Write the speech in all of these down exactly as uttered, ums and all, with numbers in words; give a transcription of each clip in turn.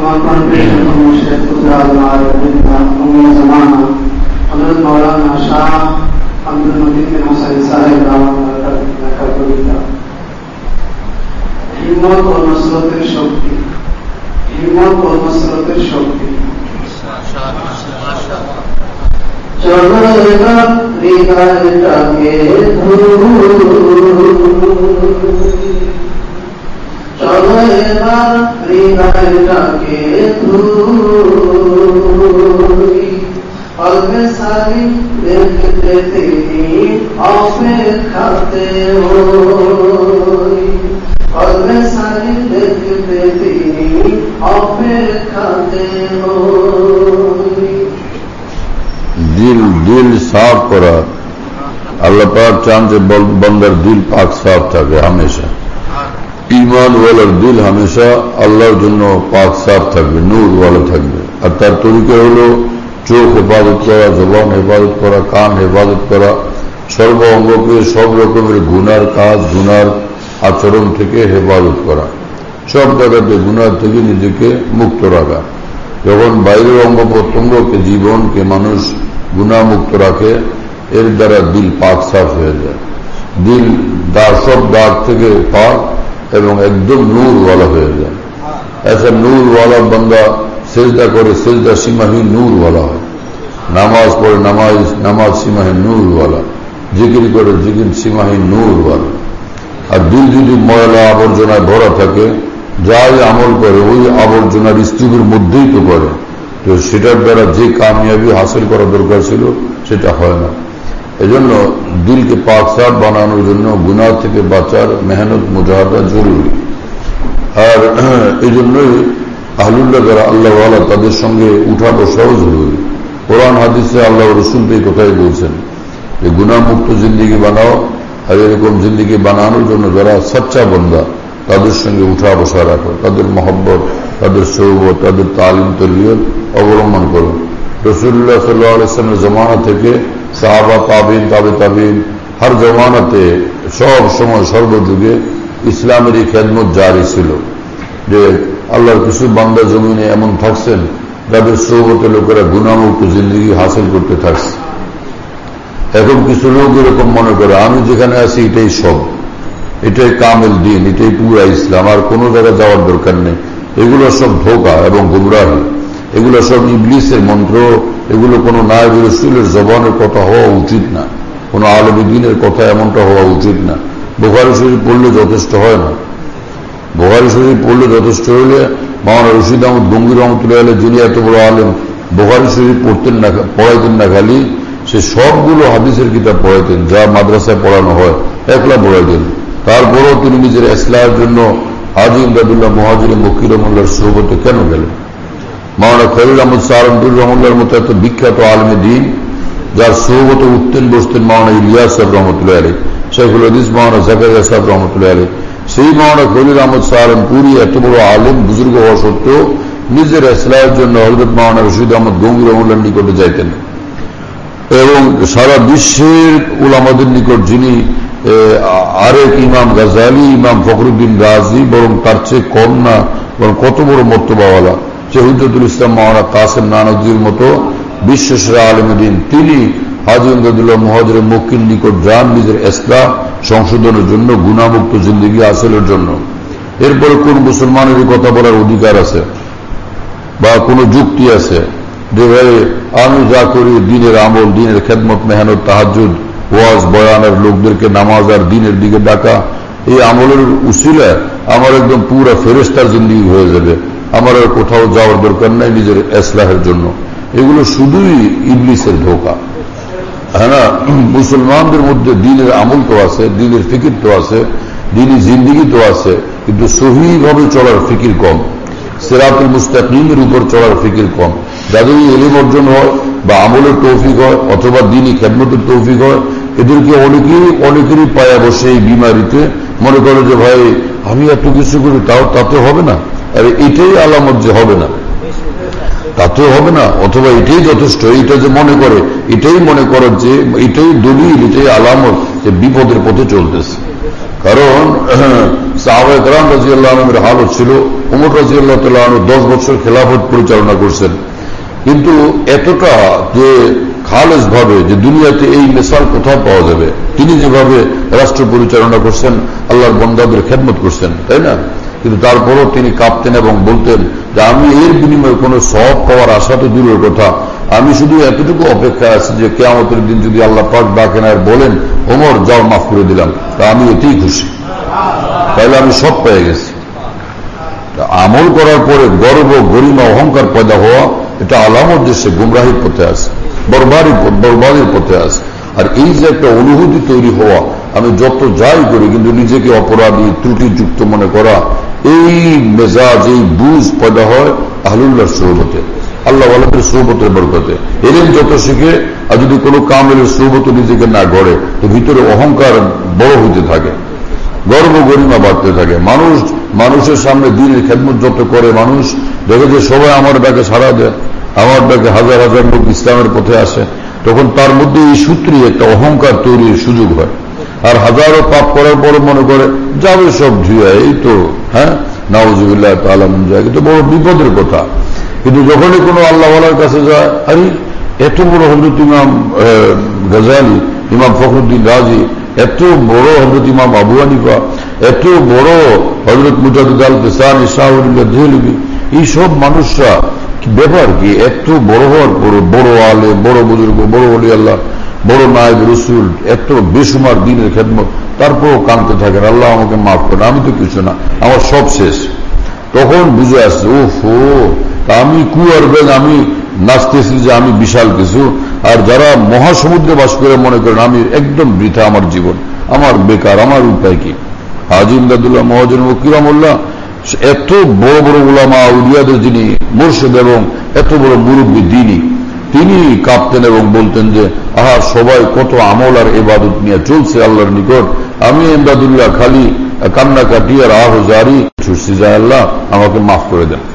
আমার প্রাণপ্রিয় মুর্শিদ কুতুব আজমার উম্মে জামানা হযরত মাওলানা শাহ আব্দুল মতিন বিন হোসেন সাহেব রাহমাতুল্লাহ হিম্মত ও নসরতের শক্তি হিম্মত ও নসরতের শক্তি চলো এবার হৃদয়টাকে চলো এবার হৃদয়টাকে ধুই অল্পে সারি দেখতে তিনি অপেক্ষাতে হই অল্পে সারি দেখতে তিনি অপেক্ষাতে হই। दिल दिल साफ करा अल्लाह पाक चांद से बंदर दिल पाक साफ থাকে हमेशा ईमान वाला दिल हमेशा আল্লাহর জন্য পাক সাফ থাকবে নূর वाला থাকবে আর তার তরিকা হলো চোখ হেফাজত করা জবান হেফাজত করা কান হেফাজত করা সর্ব অঙ্গকে সব রকমের গুনার কাজ গুনার আচরণ থেকে হেফাজত করা সব জায়গাতে গুনার থেকে নিজেকে মুক্ত রাখা যখন বাইরের অঙ্গ প্রত্যঙ্গকে জীবনকে মানুষ গুনামুক্ত রাখে এর দ্বারা দিল পাক সাফ হয়ে যায় দিল দাগ সব দাগ থেকে পাক এবং একদম নূরওয়ালা হয়ে যায় ऐसा নূরওয়ালা বান্দা সেজদা করে সেজদা সীমাহীন নূরওয়ালা হয় নামাজ পড়ে নামাজ নামাজ সীমাহীন নূরওয়ালা জিকির করে জিকির সীমাহীন নূরওয়ালা আর দিল যদি ময়লা আবর্জনায় ভরা থাকে যাই আমল করে ওই আবর্জনার স্তূপের মধ্যেই তো করে তো সেটার দ্বারা যে কামিয়াবি হাসিল করা দরকার ছিল সেটা হয় না এজন্য দিলকে পাক সাফ বানানোর জন্য গুনাহ থেকে বাঁচার মেহনত মুজাহাদা জরুরি আর এই জন্যই আহলুল্লাহ যারা আল্লাহ ওয়ালা তাদের সঙ্গে উঠা বসাও জরুরি কোরআন হাদিসে আল্লাহ রসুল এই কথাই বলছেন যে গুনাহমুক্ত জিন্দিগি বানাও আর এরকম জিন্দিগি বানানোর জন্য যারা সচ্চা বান্দা তাদের সঙ্গে উঠা বসা রাখো তাদের মহব্বত তাদের সৌবত তাদের তালিম তরবিয়ত অবলম্বন করো রসুল্লাহ সাল্লাল্লাহু আলাইহি ওয়াসাল্লামের জমানা থেকে সাহাবা তাবিন তাবে তাবিন হর জমানাতে সব সময় সর্বযুগে ইসলামের এই খেদমত জারি ছিল যে আল্লাহর কিছু বান্দা জমিনে এমন থাকছেন যাদের সৌবতে লোকেরা গুনাহমুক্ত জিন্দিগি হাসিল করতে থাকছে এখন কিছু লোক এরকম মনে করে আমি যেখানে আছি এটাই সব এটাই কামেল দিন এটাই পুরা ইসলাম আর কোনো জায়গায় যাওয়ার দরকার নেই এগুলো সব ধোঁকা এবং গুমরাহি এগুলো সব ইবলিসের মন্ত্র এগুলো কোনো নায়েব রাসূলের জবানের কথা হওয়া উচিত না কোনো আলেম দ্বীনের কথা এমনটা হওয়া উচিত না বুখারী শরীফ পড়লে যথেষ্ট হয় না বুখারী শরীফ পড়লে যথেষ্ট হলে মাওলানা রশিদ আহমদ গঙ্গি রহমতুল্লাহ আলাইহি যিনি এত বড় আলেম বুখারী শরীফ পড়তেন না পড়াইতেন না খালি সে সবগুলো হাদিসের কিতাব পড়াইতেন যা মাদ্রাসায় পড়ানো হয় একলা পড়াইতেন তারপরেও তিনি নিজের ইসলামের জন্য হাজী ইমদাদুল্লাহ মুহাজির মক্কি রহমাতুল্লাহর সোহবতে কেন গেলেন মাওলানা খলিল আহমদ সাহারনপুর রহমাতুল্লাহর মতো এত বিখ্যাত আলেমে দ্বীন যার সোহবতে উঠতেন বসতেন মাওলানা ইলিয়াস সাহেব রহমতুল্লাহ আলাইহি শেখুল হাদিস মাওলানা জাকারিয়া সাহেব রহমতুল্লাহ আলাইহি সেই মাওলানা খলিল আহমদ সাহারনপুরি এত বড় আলেম বুজুর্গ হওয়া সত্ত্বেও নিজের ইসলামের জন্য হযরত মাওলানা রশিদ আহমদ গঙ্গি রহমতুল্লাহর নিকটে যাইতেন এবং সারা বিশ্বের উলামাদের নিকট যিনি আরেক ইমাম গাজালি ইমাম ফখরুদ্দিন রাজি বরং তার চেয়ে কম না বরং কত বড় মর্তবাওয়ালা সে হুজ্জতুল ইসলাম মাওলানা কাসেম নানউদ্দিনের মতো বিশ্বসেরা আলেমে দ্বীন তিনি হাজী ইমদাদুল্লাহ মুহাজির মক্কির নিকট যান নিজের ইসলাম সংশোধনের জন্য গুনাহমুক্ত জিন্দেগি হাসিলের জন্য এরপরে কোন মুসলমানের কথা বলার অধিকার আছে বা কোন যুক্তি আছে যে ভাই আমি যা করি দিনের আমল দিনের খেদমত মেহনত তাহাজ্জুদ ওয়াজ বয়ানের লোকদেরকে নামাজ আর দিনের দিকে ডাকা এই আমলের উসিলায় আমার একদম পুরো ফেরেশতার জিন্দেগি হয়ে যাবে আমার আর কোথাও যাওয়ার দরকার নাই নিজের ইসলাহের জন্য এগুলো শুধুই ইবলিসের ধোঁকা হ্যাঁ না মুসলমানদের মধ্যে দিনের আমল তো আছে দিনের ফিকির তো আছে দিনী জিন্দেগি তো আছে কিন্তু সহিভাবে চলার ফিকির কম সিরাতুল মুস্তাকিমের উপর চলার ফিকির কম যাদের ইলম অর্জন হয় বা আমলের তৌফিক হয় অথবা দিনী খেদমতের তৌফিক হয় এদেরকে অনেকেই অনেকেরই পায়া বসে এই বিমারিতে মনে করে যে ভাই আমি এত কিছু করি তাও তাতে হবে না আর এটাই আলামত যে হবে না তাতেও হবে না অথবা এটাই যথেষ্ট এটা যে মনে করে এটাই মনে করে যে এটাই দলিল এটাই আলামত যে বিপদের পথে চলতেছে কারণ সাহাবায়ে কেরাম রাদিয়াল্লাহু আনহুর হালত ছিল, ওমর রাদিয়াল্লাহু তাআলা আনহু দশ বছর খেলাফত পরিচালনা করছেন, কিন্তু এতটা যে খালেস ভাবে যে দুনিয়াতে এই মিসাল কোথায় পাওয়া যাবে, তিনি যেভাবে রাষ্ট্র পরিচালনা করছেন, আল্লাহর বান্দাদের খেদমত করছেন, তাই না? কিন্তু তারপরও তিনি কাঁপতেন এবং বলতেন যে আমি এর বিনিময়ে কোনো সওয়াব পাওয়ার আশা তো দূরের কথা, আমি শুধু এতটুকু অপেক্ষা আছি যে কিয়ামতের দিন যদি আল্লাহ পাক ডাকেন আর বলেন ওমর যাও মাফ করে দিলাম, তা আমি এতেই খুশি, তাহলে আমি সব পেয়ে গেছি। আমল করার পরে গর্ব গরিমা অহংকার পয়দা হওয়া, এটা আলামত যে সে গুমরাহির পথে আছে, বরবারি বরবাদের পথে আছে। আর এই যে একটা অনুভূতি তৈরি হওয়া, আমি যত যাই করি কিন্তু নিজেকে অপরাধী ত্রুটিযুক্ত মনে করা, এই মেজাজ এই বুঝ পয়দা হয় আহলুল্লাহর সোহবতে, আল্লাহ ওয়ালাদের সোহবতের বরকতে। এলেন যত শিখে আর যদি কোনো কামেলের সোহবত নিজেকে না গড়ে, তো ভিতরে অহংকার বড় হইতে থাকে, গর্ব গরিমা বাড়তে থাকে। মানুষ মানুষের সামনে দিনের খেদমত যত করে, মানুষ দেখে যে সবাই আমার ডাকে সাড়া দেয়, আমার ডাকে হাজার হাজার লোক ইসলামের পথে আসে, তখন তার মধ্যে এই সূত্রে একটা অহংকার তৈরির সুযোগ হয়। আর হাজারো পাপ করার পরে মনে করে যাবে সব ধুয়ে, এই তো হ্যাঁ নাউজুবিল্লাহ তাআলা মিন যালিক, তো বড় বিপদের কথা। কিন্তু যখনই কোনো আল্লাহ ওয়ালার কাছে যায়, আরে এত বড় হযরত ইমাম গাজালি, ইমাম ফখরুদ্দিন রাজি, এত বড় হযরত ইমাম আবু হানিফা, এত বড় হযরত মুজাদ্দিদ আল কিসানি, শাহুল্লাহ দেহলভি, এইসব মানুষরা ব্যাপার কি এত বড় হওয়ার পর, বড় আলে, বড় বুজুর্গ, বড় ওলি আল্লাহ, বড় নায়েব রসুল, এত বেসুমার দিনের খেদমত, তারপরও কাঁদতে থাকেন আল্লাহ আমাকে মাফ করেন, আমি তো কিছু না, আমার সব শেষ। তখন বুঝে আসছে ওফ ও আমি কুয়ার বেগ, আমি নাচতেছি যে আমি বিশাল কিছু। আর যারা মহাসমুদ্রে বাস করে মনে করেন আমি একদম বৃথা, আমার জীবন আমার বেকার, আমার উপায় কি? হাজী ইমদাদুল্লাহ মহাজন কিরামুল্লাহ, এত বড় বড় উলামা উলিয়াদের যিনি মুর্শিদ এবং এত বড় মুরব্বী দিনী, তিনি কাঁপতেন এবং বলতেন যে আহা সবাই কত আমল আর ইবাদত নিয়ে চলছে আল্লাহর নিকট, আমি ইমদাদুল্লাহ খালি কান্না কাটি আর আহ জারি ছুটছি, যায় আল্লাহ আমাকে মাফ করে দেন।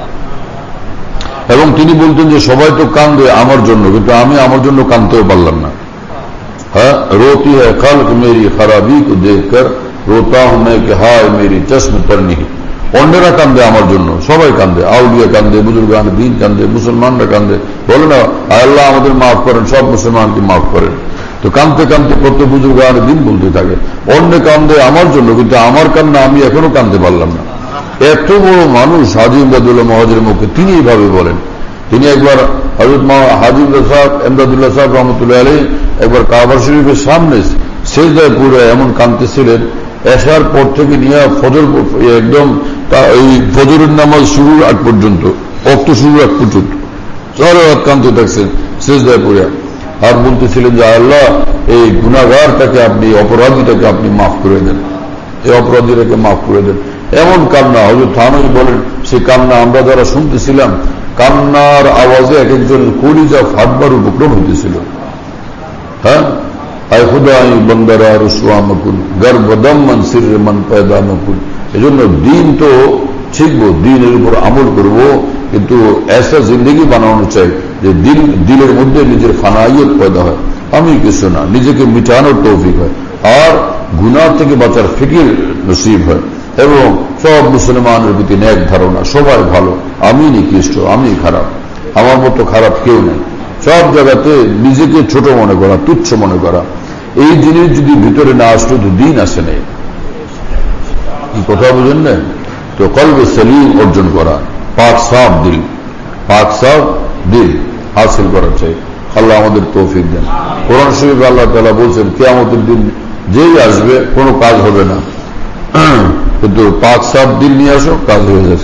এবং তিনি বলতেন যে সবাই তো কান্দে আমার জন্য, কিন্তু আমি আমার জন্য কান্দতেও পারলাম না। হ্যাঁ, রোতি হ্যায় খালক মেরি খারাবি কো দেখকর, রোতা হুঁ मैं कि हाय मेरी चश्म पर नहीं। অন্যেরা কান্দে আমার জন্য, সবাই কান্দে, আউলিয়া কান্দে, বুজুর্গান দিন কান্দে, মুসলমানরা কান্দে, বলে না আল্লাহ আমাদের মাফ করেন, সব মুসলমানকে মাফ করেন। তো কান্দতে কান্দতে কত বুজুর্গান দিন বলতে থাকে, অন্য কান্দে আমার জন্য, কিন্তু আমার কান্না আমি এখনো কান্দতে পারলাম না। এত বড় মানুষ হাজী ইমদাদুল্লাহ মহাজের মুখে তিনি এইভাবে বলেন। তিনি একবার হযরত হাজী সাহেব ইমদাদুল্লাহ সাহেব রহমতুল্লাহ আলাইহি একবার কাবা শরীফের সামনে সেজদায় পুরো এমন কাঁদতেছিলেন, এশার পর থেকে নিয়ে ফজর একদম এই ফজরের নামাজ শুরুর আগ পর্যন্ত, অক্ত শুরুর আগ পর্যন্ত সারা রাত কাঁদতে থাকছেন সেজদায় পড়ে, আর বলতেছিলেন যে আল্লাহ এই গুনাহগারটাকে আপনি, অপরাধীটাকে আপনি মাফ করে দেন, এই অপরাধীটাকে মাফ করে দেন। এমন কান্না হযরত থানভী বলেন, সেই কান্না আমরা যারা শুনতেছিলাম, কান্নার আওয়াজে এক একজন কলিজা ফাটবার উপক্রম হইতেছিল। হ্যাঁ, আয় খুদা আই বন্দারা রুসওয়া মকুল, গর্বদম মন সির মন পয়দা মকুল। এজন্য দিন তো শিখবো, দিনের উপর আমল করব, কিন্তু এসা জিন্দগি বানানো চাই যে দিল দিলের মধ্যে নিজের ফানাইয়ত পয়দা হয়, আমি কিছু না, নিজেকে মিটানোর তৌফিক হয়, আর গুনাহ থেকে বাঁচার ফিকির নসিব হয়, এবং সব মুসলমানের প্রতি ন্যাক ধারণা, সবাই ভালো, আমি নিকৃষ্ট, আমি খারাপ, আমার মতো খারাপ কেউ নেই, সব জায়গাতে নিজেকে ছোট মনে করা, তুচ্ছ মনে করা, এই জিনিস যদি ভিতরে না আসলো তো দিন আসে নেই। কথা বুঝেন না? তো কলবে সলিম অর্জন করা, পাক সাফ দিল, পাক সাফ দিল হাসিল করা চাই। আল্লাহ আমাদের তৌফিক দেন। কোরআন শরীফে আল্লাহ তাআলা বলছেন কিয়ামতের দিন যেই আসবে কোনো কাজ হবে না, কিন্তু পাক সাফ দিল নিয়ে আসো, কাজ হয়ে যাচ্ছে,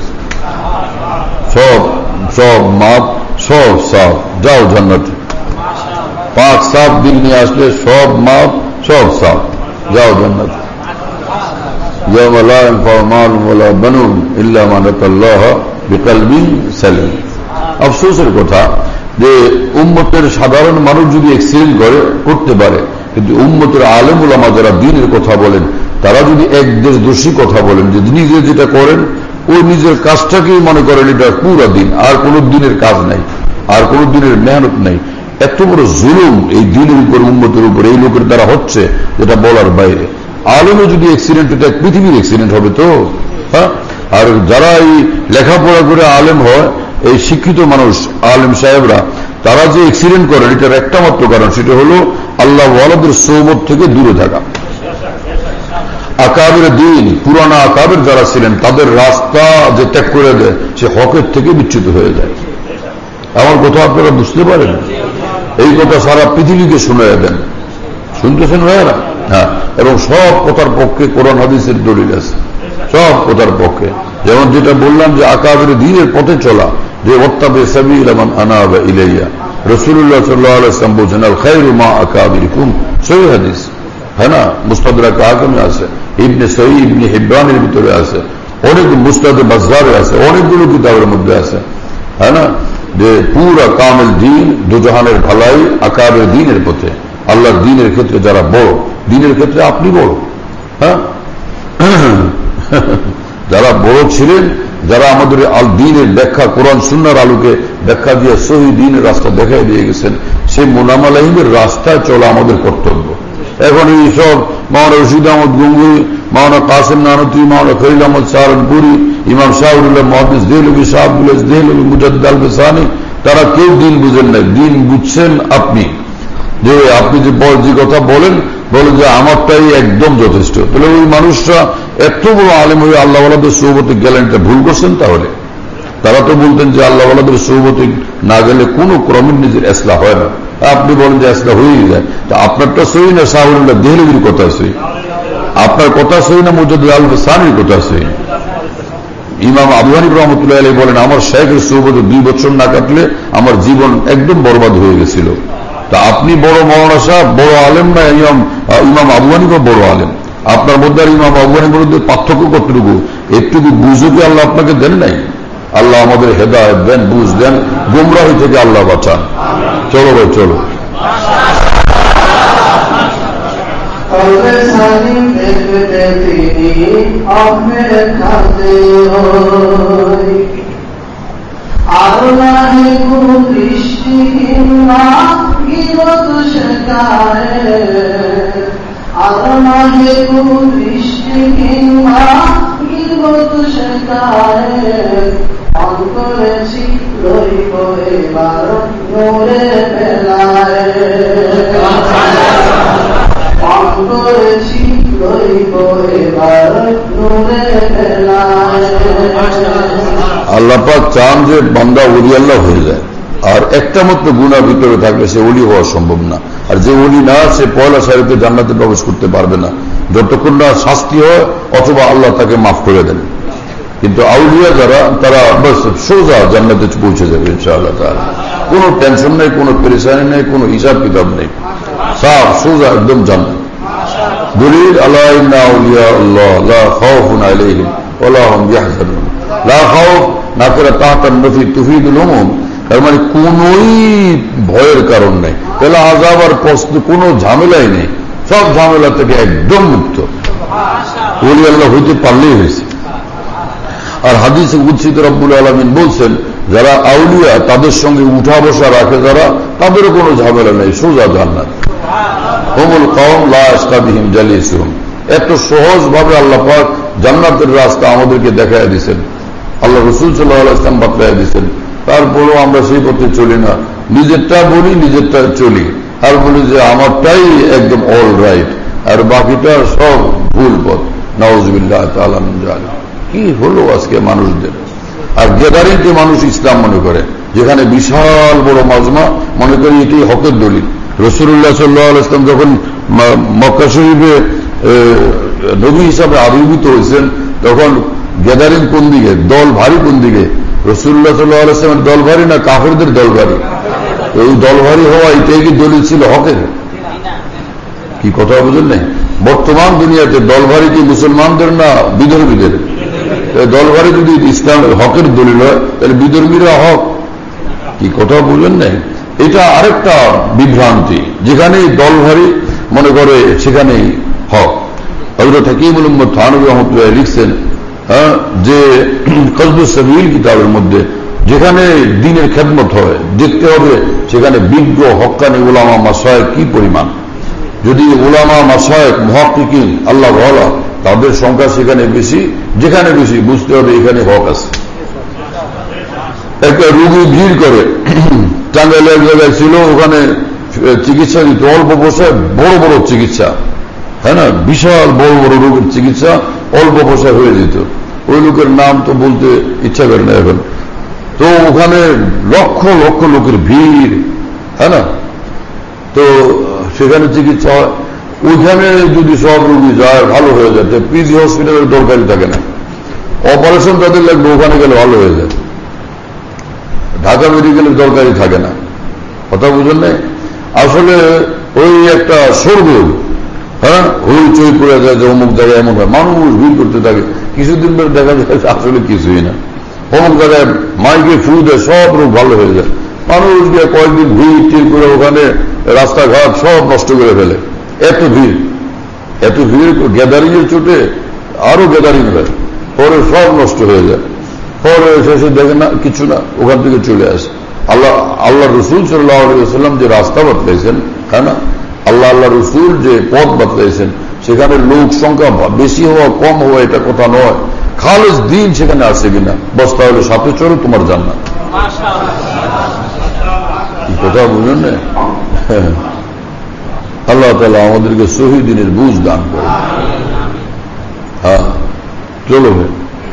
সব সব মাপ, সব সাফ, যাও জান্নাতে। পাক সাফ দিল নিয়ে আসলে সব মাপ, সব সাফ, যাও জান্নাতে। يوم لا ينفع مال ولا بنون إلا من أتى الله بقلب سليم। আফসোসের কথা যে উম্মতের সাধারণ মানুষ যদি এক্সিলেন্ট করে করতে পারে, কিন্তু উম্মতের আলেম উলামা যারা দ্বীনের কথা বলেন, তারা যদি এক দেশ দোষী কথা বলেন, যে নিজে যেটা করেন ওই নিজের কাজটাকেই মনে করেন এটা পুরো দিন, আর কোনো দিনের কাজ নাই, আর কোনো দিনের মেহনত নাই। এত বড় জুলুম এই দিনের উপর, উম্মতের উপর এই লোকের দ্বারা হচ্ছে যেটা বলার বাইরে। আলেমও যদি অ্যাক্সিডেন্ট হতো, পৃথিবীর অ্যাক্সিডেন্ট হবে তো। হ্যাঁ, আর যারা এই লেখাপড়া করে আলেম হয়, এই শিক্ষিত মানুষ আলেম সাহেবরা, তারা যে অ্যাক্সিডেন্ট করেন এটার একটা মাত্র কারণ, সেটা হলো আল্লাহ ওয়ালাদের সোহবত থেকে দূরে থাকা। আকাবের দিন, পুরানা আকাবের যারা ছিলেন, তাদের রাস্তা যে ত্যাগ করে দেয়, সে হকের থেকে বিচ্যুত হয়ে যায়। আমার কথা আপনারা বুঝতে পারেন? এই কথা সারা পৃথিবীকে শুনিয়ে দেন। শুনতেছেন ভাইয়ারা? হ্যাঁ, এবং সব কথার পক্ষে কোরআন হাদিসের দলিল আছে, সব কথার পক্ষে। যেমন যেটা বললাম যে আকাবের দিনের পথে চলা, যে ওয়াত্তাবি সাবিলা মান আনাবা ইলাইয়া, রাসূলুল্লাহ সাল্লাল্লাহু আলাইহি ওয়াসাল্লাম বলেছেন আল খায়রু মা আকাবিরিকুম, সহিহ হাদিস, হ্যাঁ না? মুস্তাদরাক হাকিমে আছে, ইবনে সহিহ ইবনে হিব্বানের ভিতরে আছে, অনেক মুস্তাদ বাজ্জারে আছে, অনেকগুলো কিতাবের মধ্যে আছে, হ্যাঁ না? যে পুরা কামেল দিন, দুজাহানের ভালাই আকাবের দিনের পথে। আল্লাহর দিনের ক্ষেত্রে যারা বড়, দিনের ক্ষেত্রে আপনি বড়, হ্যাঁ, যারা বড় ছিলেন, যারা আমাদের আল দিনের ব্যাখ্যা, কোরআন সুন্নাহর আলোকে ব্যাখ্যা দিয়ে সহি দিনের রাস্তা দেখাই দিয়ে গেছেন, সেই মোনাম আলাইহিমের রাস্তায় চলা আমাদের কর্তব্য। এখন এই সব মাওলানা রশিদ আহমদ গঙ্গুই, মাওলানা কাসেম নানতি, মাওলানা খলিল আহমদ সাহারানপুরি, ইমাম শাহরুল্লাহ মুহাদ্দিস দেহলভী, শাহ আব্দুল আজিজ দেহলভী, মুজাদ্দিদ আল বেসানি, তারা কেউ দিন বুঝেন নাই। দিন বুঝছেন আপনি, যে আপনি যে যে কথা বলেন, বলেন যে আমারটাই একদম যথেষ্ট। তাহলে ওই মানুষরা এত বড় আলেম হয়ে আল্লাহ ওয়ালাদের সৌবতে গেলেন, এটা ভুল করছেন। তাহলে তারা তো বলতেন যে আল্লাহ ওয়ালাদের সৌবতে না গেলে কোনো ক্রমে নিজের ইসলাহ হয় না। আপনি বলেন যে ইসলাহ হয়েই যায়। তো আপনারটা সহি না শাহরুল্লাহ দেহলভীর কথা সহি? আপনার কথা সহি না মুজাদ্দিদ আল বেসানির কথা সহি? ইমাম আবু হানিফা রাহমাতুল্লাহি আলাইহি বলেন, আমার শাইখের সৌবতে দুই বছর না কাটলে আমার জীবন একদম বরবাদ হয়ে গেছিল। তা আপনি বড় মাওলানা সাহেব, বড় আলেম না ইমাম ইমাম আবু হানিফা বড় আলেম? আপনার মধ্যে আর ইমাম আবু হানিফার মধ্যে পার্থক্য কতটুকু? একটুকু বুঝও কি আল্লাহ আপনাকে দেন নাই? আল্লাহ আমাদের হেদায়েত দেন, বুঝ দেন, গুমরাহি থেকে আল্লাহ বাঁচান। চলো ভাই চলো। আল্লাহে কোন দৃষ্টিহীন না গিরত শেখায়, আল্লাহে কোন দৃষ্টিহীন না গিরত শেখায়, অন্তরেছি লইব এবার নূরে বেলায়, অন্তরেছি লইব এবার নূরে বেলায়। আল্লাহ পাক চান যে বান্দা ওলি আল্লাহ হয়ে যায়, আর একটা মাত্র গুনাহ ভিতরে থাকলে সে ওলি হওয়া সম্ভব না। আর যে ওলি না, সে পয়লা সারিতে জান্নাতে প্রবেশ করতে পারবে না যতক্ষণ না শাস্তি হয় অথবা আল্লাহ তাকে মাফ করে দেন। কিন্তু আউলিয়া যারা, তারা বাস সোজা জান্নাতে পৌঁছে যাবে ইনশাআল্লাহ তাআলা। কোনো টেনশন নেই, কোনো পেরেশানি নেই, কোনো হিসাব কিতাব নেই, সাফ সোজা একদম জান্নাত। দলিল আলা ইন্না আউলিয়া আল্লাহ লা খাউফুন আলাইহিম ওয়া লা হুম ইয়াহজানুন। লা খাউফ নাকিরা তাহতা নফি তুফিদুল উমুম, তার মানে কোনই ভয়ের কারণ নেই। তাহলে আযাব আর কষ্ট কোনো ঝামেলাই নেই, সব ঝামেলা থেকে একদম মুক্ত। ওলি আল্লাহ হইতে পারলেই হয়েছে। আর হাদিসে কুদসিতে রব্বুল আলামিন বলছেন, যারা আউলিয়া তাদের সঙ্গে উঠা বসা রাখে যারা, তাদেরও কোনো ঝামেলা নেই, সোজা জান্নাত। হুমুল কওম লা ইয়াশকা বিহিম জালিসুহুম। এত সহজ ভাবে আল্লাহ পাক জান্নাতের রাস্তা আমাদেরকে দেখায় দিয়েছেন, আল্লাহ রাসূল সাল্লাল্লাহু আলাইহি ওয়াসাল্লাম বাতলায় দিয়েছেন। তারপরেও আমরা সেই পথে চলি না, নিজেরটা বলি, নিজেরটা চলি, আর বলি যে আমারটাই একদম অল রাইট, আর বাকিটা সব ভুল পথ। নাউযুবিল্লাহ তাআলা মিন যালিক। কি হলো আজকে মানুষদের? আর গ্যাদারিংকে মানুষ ইসলাম মনে করে, যেখানে বিশাল বড় মাজমা, মনে করি এটি হকের দলিল। রাসূলুল্লাহ সাল্লাল্লাহু আলাইহি ওয়াসাল্লাম যখন মক্কা শরীফে নবী হিসাবে আবির্ভূত হয়েছেন, তখন গ্যাদারিং কোন দিকে, দল ভারী কোন দিকে? রাসূলুল্লাহ সাল্লাল্লাহু আলাইহি ওয়াসাল্লামের দল ভারী না কাফেরদের দল ভারী? এই দল ভারী হওয়া এটাই কি দলিল ছিল হকের? কি কথা বুঝেন নাই? বর্তমান দুনিয়াতে দল ভারী কি মুসলমানদের না বিধর্মীদের? দল ভারী যদি ইসলামের হকের দলিল হয়, তাহলে বিধর্মীরা হক। কি কথা বুঝেন নাই? এটা আরেকটা বিভ্রান্তি, যেখানেই দল ভারী মনে করে সেখানেই হক। হযরত হাকিমুল উম্মত থানভী রাহমাতুল্লাহ লিখছেন যে কসবুস সাবিল কিতাবের মধ্যে, যেখানে দ্বীনের খেদমত হয় দেখতে হবে সেখানে বিজ্ঞ হক্কানি উলামা মাশায়েখ কি পরিমাণ। যদি উলামা মাশায়েখ মুহাক্কিকিন আল্লাহ ওয়ালা তাদের সংখ্যা সেখানে বেশি, যেখানে বেশি বুঝতে হবে এখানে হক আছে। একটা রোগী ভিড় করে, টাঙ্গাইলে এক জায়গায় ছিল, ওখানে চিকিৎসা দিত অল্প পয়সায়, বড় বড় চিকিৎসা, হ্যাঁ না, বিশাল বড় বড় রোগের চিকিৎসা অল্প পয়সায় হয়ে যেত। ওই লোকের নাম তো বলতে ইচ্ছা করে না এখন। তো ওখানে লক্ষ লক্ষ লোকের ভিড়, হ্যাঁ না, তো সেখানে চিকিৎসা হয়। ওইখানে যদি সব রোগী যায় ভালো হয়ে যায়, পিজি হসপিটালের দরকারই থাকে না, অপারেশন তাদের লাগবে, ওখানে গেলে ভালো হয়ে যায়, ঢাকা মেডিকেলের দরকারই থাকে না। কথা বুঝেন নাই? আসলে ওই একটা সরগোল, হ্যাঁ, হইচই পড়ে যায় যে অমুক জায়গায় এমন হয়, মানুষ ভিড় করতে থাকে, কিছুদিন পরে দেখা যায় আসলে কিছুই না। অমুক জায়গায় মাইকে ফু দেয়, সব রোগ ভালো হয়ে যায়। মানুষ গিয়ে কয়েকদিন ভিড় টির করে ওখানে রাস্তাঘাট সব নষ্ট করে ফেলে, এত ভিড়, এত ভিড় গ্যাদারিং এর চোটে আরো গ্যাদারিং হয়, পরে সব নষ্ট হয়ে যায়। পরে শেষে দেখে না কিছু না, ওখান থেকে চলে আসে। আল্লাহ আল্লাহ রসুল সাল্লাল্লাহু আলাইহি ওয়াসাল্লাম যে রাস্তা বাতলাইছেন, হ্যাঁ না, আল্লাহ আল্লাহ রসুল যে পথ বাতলাইছেন, সেখানে লোক সংখ্যা বেশি হওয়া কম হওয়া এটা কথা নয়, খালেস দিন সেখানে আসে কিনা, বস তাহলে সাথে চড়ো তোমার জান্নাত। কথা বুঝলেন না? আল্লাহ তাআলা আমাদেরকে সহি দিনের বুঝ দান করে। হ্যাঁ, চলো ভাই।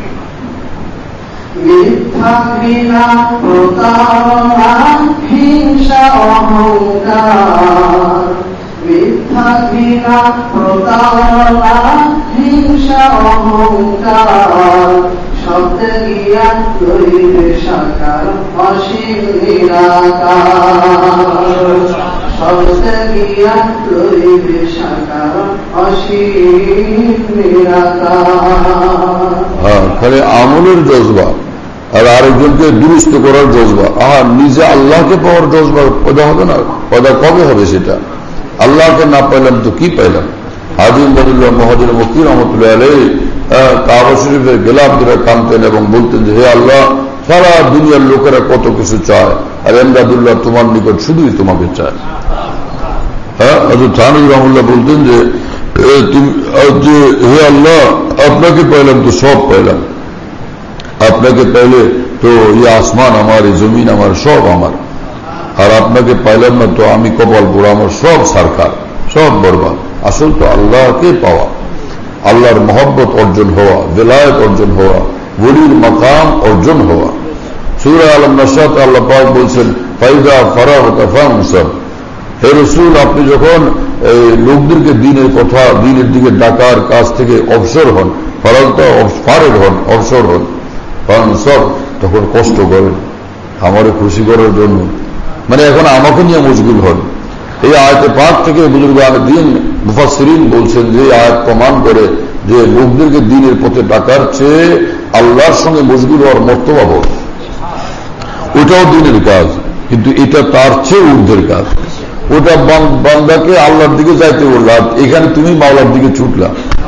মিথ্যা ঘৃণা প্রতারণা হিংসা অহংকার, মিথ্যা ঘৃণা প্রতারণা হিংসা অহংকার, শব্দে গিয়া লইবে সাকার অসীম নিরাকার, শব্দে গিয়া লইবে সাকার অসীম নিরাকার। হ্যাঁ, খালি আমলের জজবা আর আরেকজনকে দুরুস্ত করার জজবা, আহা নিজে আল্লাহকে পাওয়ার জজবা পয়দা হবে না? পয়দা কবে হবে সেটা? আল্লাহকে না পাইলাম তো কি পাইলাম? হাজিম বদুল্লাহ মহাজির মুফতি রহমতুল্লাহ আলাইহি কাবা শরীফের গেলাপ ধরে কানতেন এবং বলতেন যে হে আল্লাহ, সারা দুনিয়ার লোকেরা কত কিছু চায়, আর এমদাদুল্লাহ তোমার নিকট শুধুই তোমাকে চায়। হ্যাঁ, থানুর রহমুল্লাহ বলতেন যে হে আল্লাহ, আপনাকে পাইলাম তো সব পাইলাম, আপনাকে পাইলে তো এই আসমান আমার, এই জমিন আমার, সব আমার, আর আপনাকে পাইলাম না তো আমি কপাল পোড়া, আমার সব সরকার, সব বরবাদ। আসল তো আল্লাহকে পাওয়া, আল্লাহর মহব্বত অর্জন হওয়া, বেলায়েত অর্জন হওয়া, ওলির মাকাম অর্জন হওয়া। সূরা আল নাশাত আল্লাহ পাক বলছেন ফাইদা ফারাগতা ফানসাব, হে রাসূল আপনি যখন লোকদেরকে দিনের কথা, দিনের দিকে ডাকার কাজ থেকে অবসর হন, ফারাগতা ফারেগ হন, অবসর হন, ফানসাব তখন কষ্ট করেন আমারে খুশি করার জন্য, মানে এখন আমাকে নিয়ে মশগুল হন। এই আয়াতে পাক থেকে বুজুর্গান দ্বীন মুফাসসিরিন বলছেন যে আয়াত প্রমাণ করে যে লোকদেরকে দিনের পথে ডাকার চেয়ে আল্লাহর সঙ্গে মশগুল হওয়ার মর্তবা বড়, ওটাও দিনের কাজ, কিন্তু এটা তার চেয়ে ঊর্ধ্বের কাজ। ওটা বান্দাকে আল্লাহর দিকে যাইতে বললাম, এখানে তুমি মাওলার দিকে ছুটলা,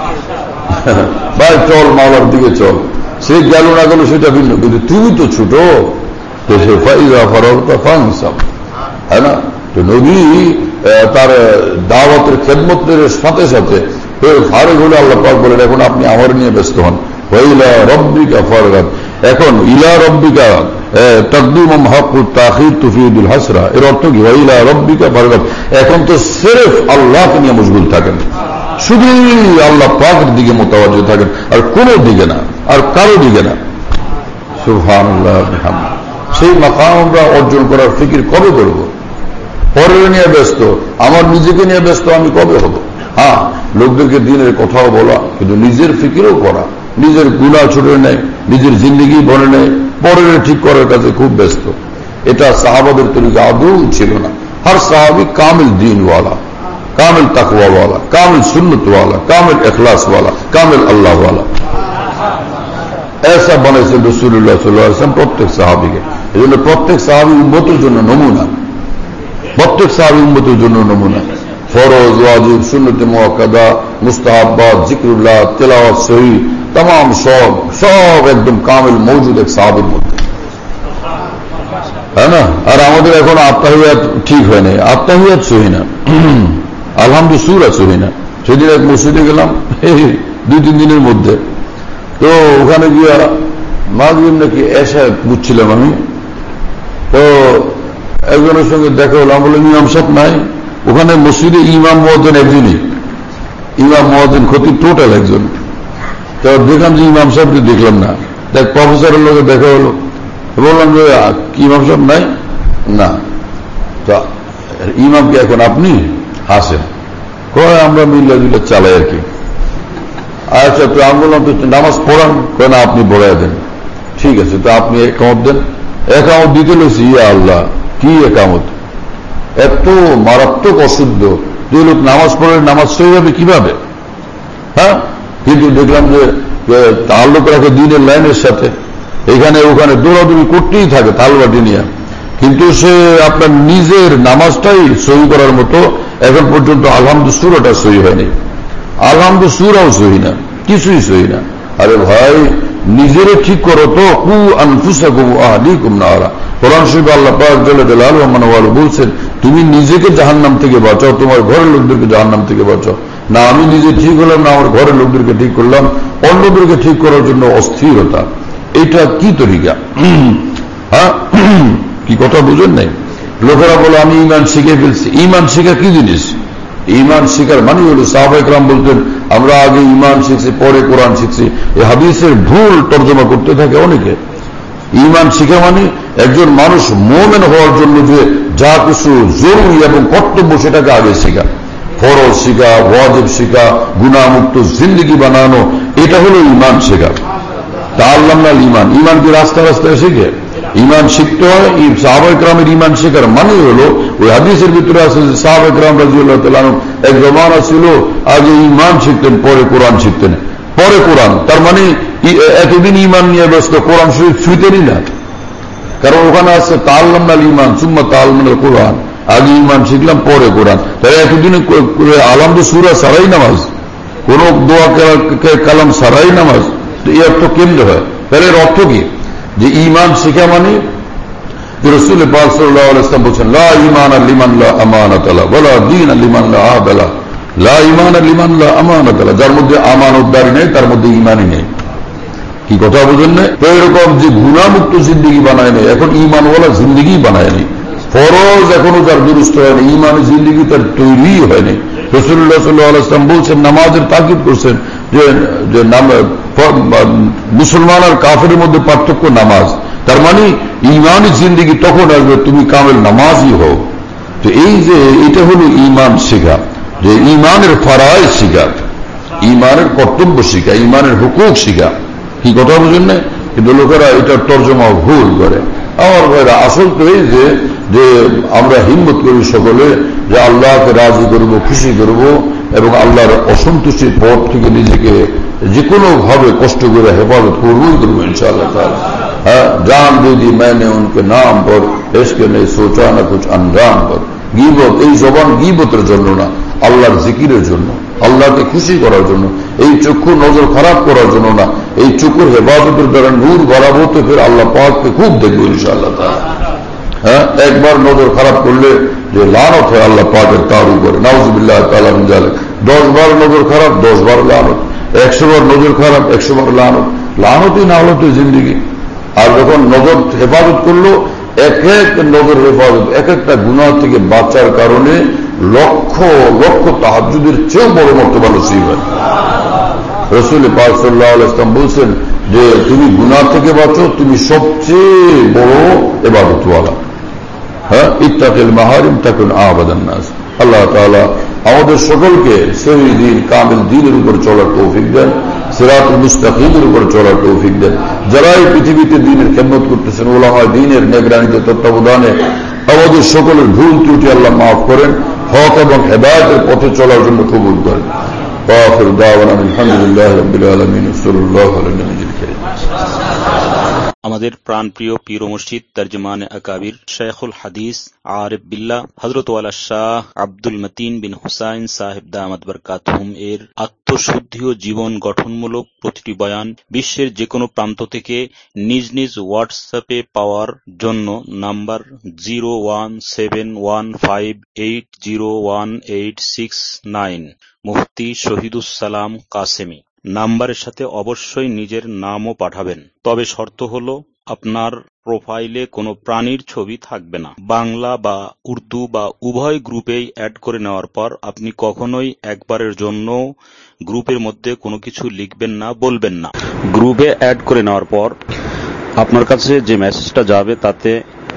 ভাই চল মাওলার দিকে চল, সে গেল না গেল সেটা ভিন্ন, কিন্তু তুমি তো ছুটো, তো সে ফাইদা ফারাগতা ফানসাব, হ্যাঁ না। তো নবী তার দাওয়াতের খেদমতের সাথে সাথে ফারেগ হলে আল্লাহ পাক বলেন এখন আপনি আমার নিয়ে ব্যস্ত হন। ওয়াইলা রব্বিকা ফারগাব, এখন ইলা রব্বিকা তাকদীম মাহফুজ তাখির তুফিদুল হাসরা, এর অর্থ কি? ওয়াইলা রব্বিকা ফারগাব, এখন তো সির্ফ আল্লাহকে নিয়ে মশগুল থাকেন, শুধুই আল্লাহ পাকের দিকে মোতাওয়াজ্জহ থাকেন, আর কোনো দিকে না, আর কারো দিকে না। সুবহানাল্লাহ বিহামদিহি। সেই মাকাম আমরা অর্জন করার ফিকির কবে করব? পরের নিয়ে ব্যস্ত, আমার নিজেকে নিয়ে ব্যস্ত আমি কবে হব? হ্যাঁ, লোকদেরকে দিনের কথাও বলা, কিন্তু নিজের ফিকিরও করা, নিজের গুনাহ ছুটে নেয়, নিজের জিন্দগি বনে নেয়, পরের ঠিক করার কাছে খুব ব্যস্ত। এটা সাহাবাদের তরিকা আদৌ ছিল না। हर साहबी कामिल दीन वाला, कामिल तकवा वाला, कामिल सुन्नत वाला, कामिल इखलास वाला, कामिल अल्लाह वाला, ऐसा बनेছেন রাসূলুল্লাহ সাল্লাল্লাহু আলাইহি ওয়াসাল্লাম প্রত্যেক সাহাবীকে। এজন্য প্রত্যেক সাহাবী উম্মতের জন্য নমুনা, প্রত্যেক সাহাবী উম্মতের জন্য নমুনা। ফরজ, ওয়াজিব, সুন্নত মুআক্কাদা, মুস্তাহাব্বাত, জিকরুল্লাহ, তিলাওয়াত সহি, तमाम সব সব একদম কামিল মৌজুদ এক সাহাবীর মধ্যে, হ্যাঁ না। আর আমাদের এখন আত্মাহিয়াত ঠিক হয় না, আত্মাহিয়াত সহি না, আলহামদুলিল্লাহ সূরা সহি না। সেদিন এক মসজিদে গেলাম দুই তিন দিনের মধ্যে, তো ওখানে গিয়া মাগরিব নাকি এসা বুঝছিলাম আমি, তো একজনের সঙ্গে দেখা হলো। আমি বললাম ইমাম সাহেব নাই ওখানে মসজিদে? ইমাম মুয়াজ্জিন একজনই, ইমাম মুয়াজ্জিন খতিব টোটাল একজন। তো দেখলাম যে ইমাম সাহেবকে দেখলাম না। দেখ প্রফেসরের লোকে দেখা হলো, বললাম যে ইমাম সাহেব নাই না। তো ইমাম কি এখন আপনি? হাসেন, কয় আমরা মিল্লা জুল্লা চালাই আর কি। আচ্ছা, তো আমি বললাম তো নামাজ পড়ান, কয় না আপনি পড়াই দেন। ঠিক আছে, তো আপনি একামত দেন। একামত দিতে লেছি, ইয়া আল্লাহ কি একামত, এত মারাত্মক অশুদ্ধ যে লোক নামাজ পড়ে নামাজ সহি হবে কিভাবে? হ্যাঁ, কিন্তু দেখলাম যে তাল্লুক রাখে দিনের লাইনের সাথে, এখানে ওখানে দৌড়াদৌড়ি করতেই থাকে তালবাটি নিয়ে, কিন্তু সে আপনার নিজের নামাজটাই সহি করার মতো এখন পর্যন্ত আলহামদুলিল্লাহ সূরাটা সহি হয়নি, আলহামদুলিল্লাহ সূরাও সহি না, কিছুই সহি না। আরে ভাই নিজেরে ঠিক করো তো, কু আনফুসাকুম ওয়া আহলিকুম নারা। কোরআন শরীফে আল্লাহ পাক জাল্লা জালালুহু ওয়া মানওয়ালু বলছেন, তুমি নিজেকে জাহান্নাম থেকে বাঁচাও, তোমার ঘরের লোকদেরকে জাহান্নাম থেকে বাঁচাও। না আমি নিজে ঠিক হলাম, না আমার ঘরের লোকদেরকে ঠিক করলাম, অন্যদেরকে ঠিক করার জন্য অস্থিরতা। এটা কি তরিকা? হ্যাঁ, কি কথা বুঝেন নাই? লোকেরা বলে আমি ইমান শিখে ফেলছি। ইমান শিখা কি জিনিস? ইমান শিখার মানে হলো, সাহাবায়ে কেরাম বলতেন আমরা আগে ইমান শিখছি পরে কোরআন শিখছি। এই হাদিসের ভুল তর্জমা করতে থাকে অনেকে। ইমান শিখা মানে একজন মানুষ মুমিন হওয়ার জন্য যে যা কিছু জরুরি এবং কর্তব্য সেটাকে আগে শিখা, ফরজ শিখা, ওয়াজিব শিখা, গুনাহমুক্ত জিন্দেগি বানানো, এটা হলো ইমান শেখা। তাআল্লামনাল ইমান। ইমান কি রাস্তা রাস্তায় শিখে? ইমান শিখতে হয়। সাহাবায়ে কেরামের ইমান শেখার মানে হলো, ওই হাদিসের ভিতরে আছে যে সাহাবায়ে কেরাম রাদিয়াল্লাহু তাআলা আনহুম এক জমানা ছিল আগে ইমান শিখতেন পরে কোরআন শিখতেন, পরে কোরআন। তার মানে এতদিন ইমান নিয়ে ব্যস্ত, কোরআন শরীফ ছুঁতেনই না, কারণ ওখানে আছে তাআল্লামনাল ইমান সুম্মা তাআল্লামনাল কোরআন। আগে ইমান শিখলাম পরে কোরআন। তাহলে এতদিনে আলহামদুলিল্লাহ সূরা সারাই নামাজ, কোন দোয়া কালাম সারাই নামাজ, এই অর্থ কেন্দ্র হয়। তাহলে এর অর্থ কি? যে ইমান শিখা মানে রাসূল পাক সাল্লাল্লাহু আলাইহি ওয়াসাল্লাম বলেছেন, লা ঈমানা লিমান লা আমানাতা লাহু ওয়া লা দীনা লিমান লা আহদা লাহু। লা ঈমানা লিমান লা আমানাতা লাহু, যার মধ্যে আমানতদারি নেই তার মধ্যে ঈমানই নেই। কি কথা বুঝেন না? তো এরকম যে গুনাহমুক্ত জিন্দেগি বানায় নেই, এখন ঈমানওয়ালা জিন্দেগি বানায় নেই। ফরজ এখনো তার দুরুস্ত হয়নি, ঈমানের জিন্দেগি তার তৈরি হয়নি। রাসূলুল্লাহ সাল্লাল্লাহু আলাইহি ওয়াসাল্লাম বলছেন, নামাজের তাকিদ করছেন যে যে মুসলমান আর কাফেরের মধ্যে পার্থক্য নামাজ। তার মানে ঈমানি জিন্দেগি তখন আসবে তুমি কামেল নামাজি হও। তো এই যে এটা হলো ঈমান শেখা, যে ঈমানের ফরায়েজ শিখা, ঈমানের কর্তব্য শিখা, ঈমানের হুকুক শিখা। কি কথা বুঝেন না? কিন্তু লোকেরা এটার তর্জমা ভুল করে। আমার ভাইরা, আসল তো এই যে যে আমরা হিম্মত করি সকলে যে আল্লাহকে রাজি করব, খুশি করব এবং আল্লাহর অসন্তুষ্টির পথ থেকে নিজেকে যে কোনো ভাবে কষ্ট করে হেফাজত করবই করবো ইনশাআল্লাহ তাআলা। হ্যাঁ, জান দে দি मैंने उनके नाम पर इश्क ने सोचा ना कुछ अनजान पर। গীবত, এই জবান গীবতের জন্য না, আল্লাহর জিকিরের জন্য, আল্লাহকে খুশি করার জন্য। এই চক্ষু নজর খারাপ করার জন্য না, এই চক্ষুর হেফাজতের দ্বারা নূর বাড়াবো, তো ফের আল্লাহ পাককে খুব দেখবো ইনশাআল্লাহ তাআলা। হ্যাঁ, একবার নজর খারাপ করলে যে লানত হয় আল্লাহ পাকের তার উপরে, নাউযুবিল্লাহ তাআলা মিন যালিক। দশ বার নজর খারাপ, দশ বার লানত। একশো বার নজর খারাপ, একশো বার লানত। লানতই না হলো তো জিন্দেগি। আর যখন নজর হেফাজত করলো, এক এক নজর হেফাজত এক একটা গুনাহ থেকে বাঁচার কারণে লক্ষ লক্ষ তাহাজ্জুদের চেয়েও বড় মর্তবা নসিব হয়। রাসূল পাক সাল্লাল্লাহু আলাইহি ওয়াসাল্লাম বলছেন যে তুমি গুনাহ থেকে বাঁচো, তুমি সবচেয়ে বড় ইবাদতওয়ালা। হ্যাঁ, ইত্তাকিল মাহারিম তাকুন আবাদান নাস। আল্লাহ তাআলা আমাদের সকলকে সহি দ্বীন, কামিল দ্বীনের উপর চলার তৌফিক দেন, সিরাতুল মুস্তাকিমের উপর চলার তৌফিক দেন। যারা এই পৃথিবীতে দ্বীনের খেদমত করতেছেন, উলামায়ে দ্বীনের নিগরানিতে, তত্ত্বাবধানে, আমাদের সকলের ভুল ত্রুটি আল্লাহ মাফ করেন, হক এবং হেদায়েতের পথে চলার জন্য কবুল করেন। আখির দাওয়ানা আলহামদুলিল্লাহি রাব্বিল আলামিন। সাল্লাল্লাহু আলাইহি ওয়া সাল্লাম। আমাদের প্রাণপ্রিয় পীর ও মুর্শিদ তর্জমানে আকাবির শেখুল হাদিস আরিফ বিল্লাহ হযরত ওয়ালা শাহ আব্দুল মতিন বিন হুসাইন সাহেব দামাত বরকাতুহুম এর আত্মশুদ্ধি ও জীবন গঠনমূলক প্রতিটি বয়ান বিশ্বের যে কোনো প্রান্ত থেকে নিজ নিজ হোয়াটসঅ্যাপে পাওয়ার জন্য number zero one seven one five eight zero one eight six nine Mufti Shahidussalam Kasemi নাম্বারের সাথে অবশ্যই নিজের নামও পাঠাবেন। তবে শর্ত হলো আপনার প্রোফাইলে কোনো প্রাণীর ছবি থাকবে না। বাংলা বা উর্দু বা উভয় গ্রুপেই অ্যাড করে নেওয়ার পর আপনি কখনোই একবারের জন্য গ্রুপের মধ্যে কোনো কিছু লিখবেন না, বলবেন না। গ্রুপে অ্যাড করে নেওয়ার পর আপনার কাছে যে মেসেজটা যাবে তাতে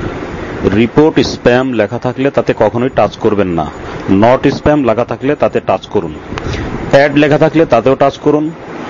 রিপোর্ট স্প্যাম লেখা থাকলে তাতে কখনোই টাচ করবেন না। নট স্প্যাম লেখা থাকলে তাতে টাচ করুন। অ্যাড লেখা থাকলে তাতেও টাচ করুন।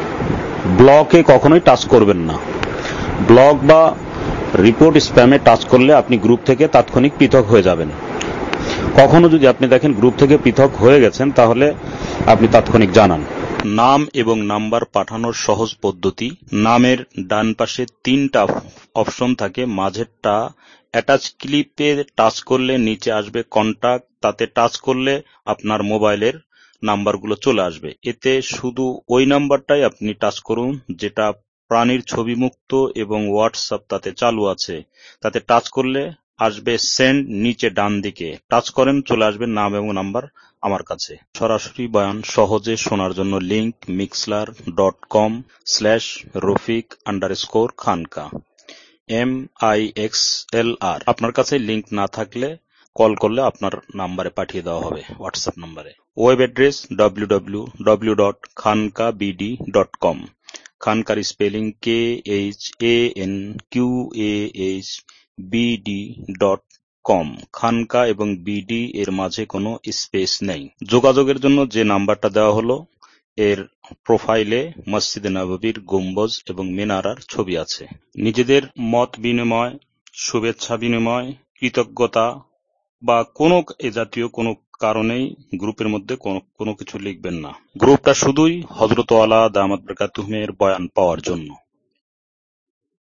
ব্লকে কখনোই টাচ করবেন না। ব্লক বা রিপোর্ট স্প্যামে টাচ করলে আপনি গ্রুপ থেকে তাৎক্ষণিক পৃথক হয়ে যাবেন। কখনো যদি আপনি দেখেন গ্রুপ থেকে পৃথক হয়ে গেছেন তাহলে আপনি তাৎক্ষণিক জানান। নাম এবং নাম্বার পাঠানোর সহজ পদ্ধতি, নামের ডান পাশে তিনটা অপশন থাকে, মাঝেরটা অ্যাটাচ ক্লিপে টাচ করলে নিচে আসবে কন্টাক্ট, তাতে টাচ করলে আপনার মোবাইলের নাম্বারগুলো চলে আসবে। এতে শুধু ওই নাম্বারটাই আপনি টাচ করুন যেটা প্রাণীর ছবি মুক্ত এবং হোয়াটসঅ্যাপ তাতে চালু আছে। তাতে টাচ করলে আসবে সেন্ড, নিচে ডান দিকে টাচ করেন চলে আসবে নাম এবং নাম্বার আমার কাছে। সরাসরি বয়ান সহজে শোনার জন্য link Mixlr dot com slash Rafiq underscore Khanka M I X L R. আপনার কাছে লিংক না থাকলে কল করলে আপনার নাম্বারে পাঠিয়ে দেওয়া হবে, হোয়াটসঅ্যাপ নাম্বারে। Web address W W W dot Khanka BD dot com. খানকার spelling K H A N Q A H BD dot com. Khanka এবং বিডি এর মাঝে কোনো স্পেস নেই। যোগাযোগের জন্য যে নাম্বারটা দেওয়া হলো এর প্রোফাইলে মসজিদে নববীর গম্বুজ এবং মিনারার ছবি আছে। নিজেদের মত বিনিময়, শুভেচ্ছা বিনিময়, কৃতজ্ঞতা বা কোনো এ জাতীয় কোনো কারণেই গ্রুপের মধ্যে কোনো কিছু লিখবেন না। গ্রুপটা শুধুই হযরত ওয়ালা দামাত বরকাতুহুমের বয়ান পাওয়ার জন্য।